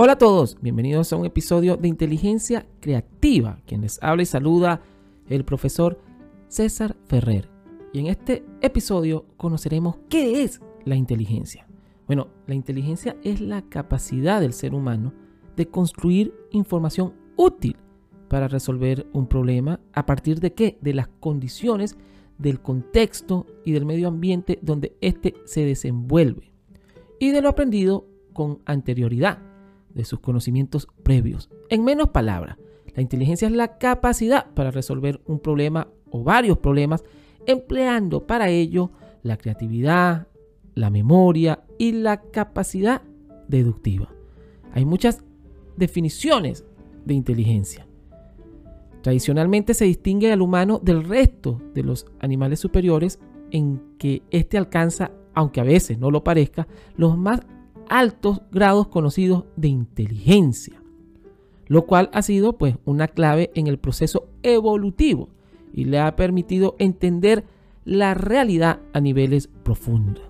Hola a todos, bienvenidos a un episodio de Inteligencia Creativa. Quien les habla y saluda el profesor César Ferrer. Y en este episodio conoceremos qué es la inteligencia. Bueno, la inteligencia es la capacidad del ser humano de construir información útil para resolver un problema. ¿A partir de qué? De las condiciones, del contexto y del medio ambiente donde éste se desenvuelve. Y de lo aprendido con anterioridad, de sus conocimientos previos. En menos palabras, la inteligencia es la capacidad para resolver un problema o varios problemas, empleando para ello la creatividad, la memoria y la capacidad deductiva. Hay muchas definiciones de inteligencia. Tradicionalmente se distingue al humano del resto de los animales superiores en que éste alcanza, aunque a veces no lo parezca, los más altos grados conocidos de inteligencia, lo cual ha sido pues una clave en el proceso evolutivo y le ha permitido entender la realidad a niveles profundos,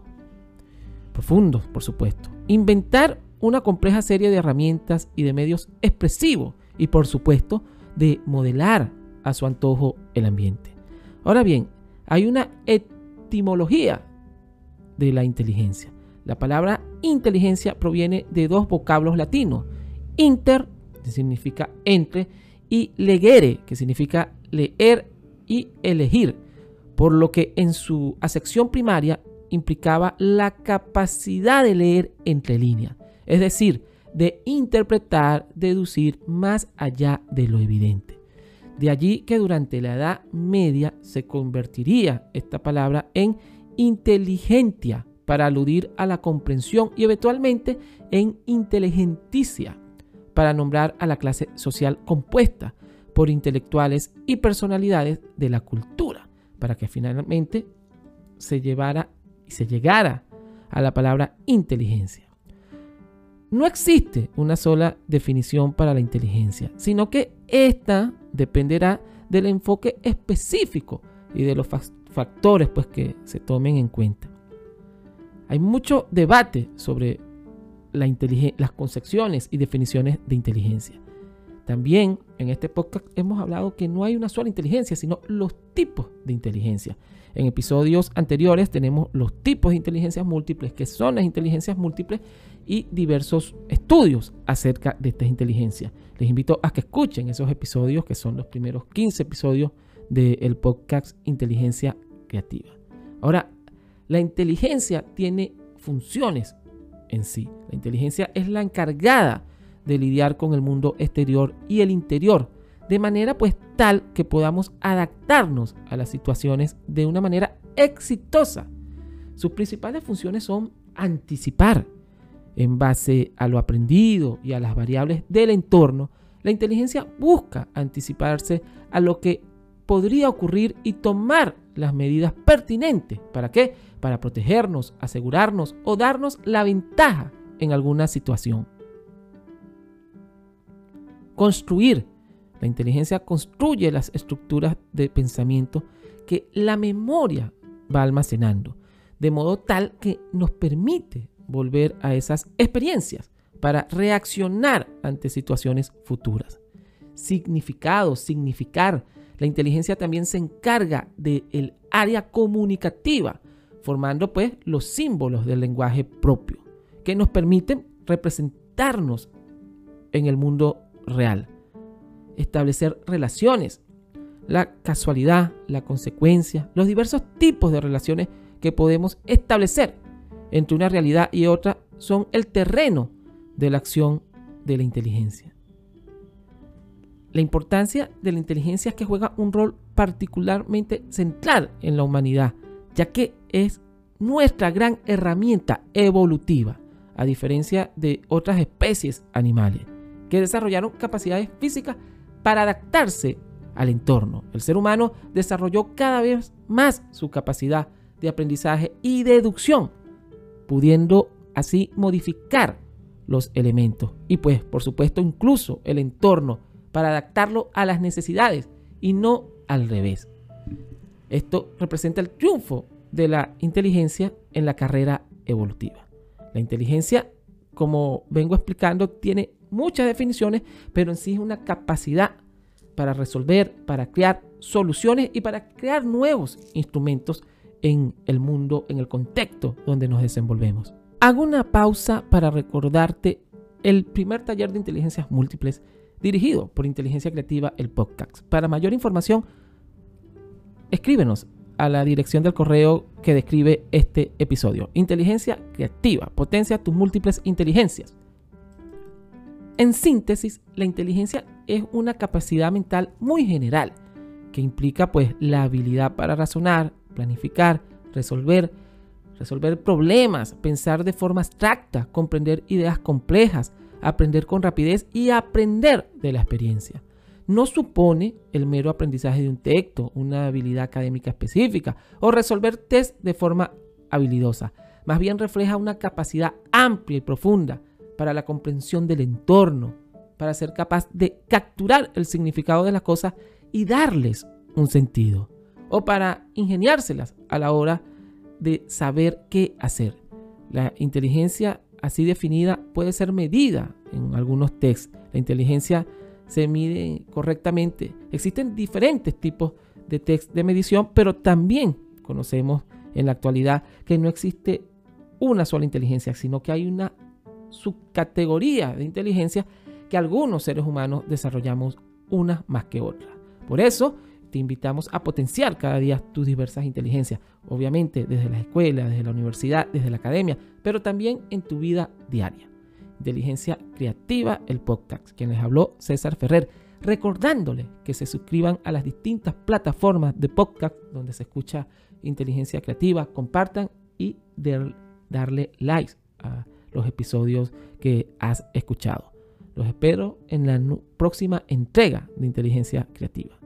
por supuesto, inventar una compleja serie de herramientas y de medios expresivos y por supuesto de modelar a su antojo el ambiente. Ahora bien, hay una etimología de la inteligencia. La palabra inteligencia proviene de dos vocablos latinos, inter, que significa entre, y legere, que significa leer y elegir, por lo que en su acepción primaria implicaba la capacidad de leer entre líneas, es decir, de interpretar, deducir más allá de lo evidente. De allí que durante la Edad Media se convertiría esta palabra en inteligentia, para aludir a la comprensión y eventualmente en inteligenticia, para nombrar a la clase social compuesta por intelectuales y personalidades de la cultura, para que finalmente se llegara a la palabra inteligencia. No existe una sola definición para la inteligencia, sino que esta dependerá del enfoque específico y de los factores pues, que se tomen en cuenta. Hay mucho debate sobre las concepciones y definiciones de inteligencia. También en este podcast hemos hablado que no hay una sola inteligencia, sino los tipos de inteligencia. En episodios anteriores tenemos los tipos de inteligencias múltiples, que son las inteligencias múltiples, y diversos estudios acerca de estas inteligencias. Les invito a que escuchen esos episodios, que son los primeros 15 episodios del podcast Inteligencia Creativa. Ahora, la inteligencia tiene funciones en sí. La inteligencia es la encargada de lidiar con el mundo exterior y el interior, de manera pues tal que podamos adaptarnos a las situaciones de una manera exitosa. Sus principales funciones son anticipar. En base a lo aprendido y a las variables del entorno, la inteligencia busca anticiparse a lo que podría ocurrir y tomar las medidas pertinentes. ¿Para qué? Para protegernos, asegurarnos o darnos la ventaja en alguna situación. Construir. La inteligencia construye las estructuras de pensamiento que la memoria va almacenando, de modo tal que nos permite volver a esas experiencias para reaccionar ante situaciones futuras. Significar. La inteligencia también se encarga del área comunicativa, formando pues los símbolos del lenguaje propio, que nos permiten representarnos en el mundo real, establecer relaciones, la casualidad, la consecuencia, los diversos tipos de relaciones que podemos establecer entre una realidad y otra son el terreno de la acción de la inteligencia. La importancia de la inteligencia es que juega un rol particularmente central en la humanidad, ya que es nuestra gran herramienta evolutiva, a diferencia de otras especies animales, que desarrollaron capacidades físicas para adaptarse al entorno. El ser humano desarrolló cada vez más su capacidad de aprendizaje y deducción, pudiendo así modificar los elementos y pues por supuesto incluso el entorno para adaptarlo a las necesidades y no al revés. Esto representa el triunfo de la inteligencia en la carrera evolutiva. La inteligencia, como vengo explicando, tiene muchas definiciones, pero en sí es una capacidad para resolver, para crear soluciones y para crear nuevos instrumentos en el mundo, en el contexto donde nos desenvolvemos. Hago una pausa para recordarte el primer taller de inteligencias múltiples dirigido por Inteligencia Creativa, el podcast. Para mayor información, escríbenos a la dirección del correo que describe este episodio. Inteligencia Creativa, potencia tus múltiples inteligencias. En síntesis, la inteligencia es una capacidad mental muy general que implica pues la habilidad para razonar, planificar, resolver problemas, pensar de forma abstracta, comprender ideas complejas, aprender con rapidez y aprender de la experiencia. No supone el mero aprendizaje de un texto, una habilidad académica específica o resolver test de forma habilidosa. Más bien refleja una capacidad amplia y profunda para la comprensión del entorno, para ser capaz de capturar el significado de las cosas y darles un sentido, o para ingeniárselas a la hora de saber qué hacer. La inteligencia así definida puede ser medida en algunos tests. La inteligencia se mide correctamente. Existen diferentes tipos de test de medición, pero también conocemos en la actualidad que no existe una sola inteligencia, sino que hay una subcategoría de inteligencia que algunos seres humanos desarrollamos unas más que otras. Por eso te invitamos a potenciar cada día tus diversas inteligencias, obviamente desde la escuela, desde la universidad, desde la academia, pero también en tu vida diaria. Inteligencia Creativa, el podcast. Quien les habló, César Ferrer, recordándoles que se suscriban a las distintas plataformas de podcast donde se escucha Inteligencia Creativa, compartan y darle likes a los episodios que has escuchado. Los espero en la próxima entrega de Inteligencia Creativa.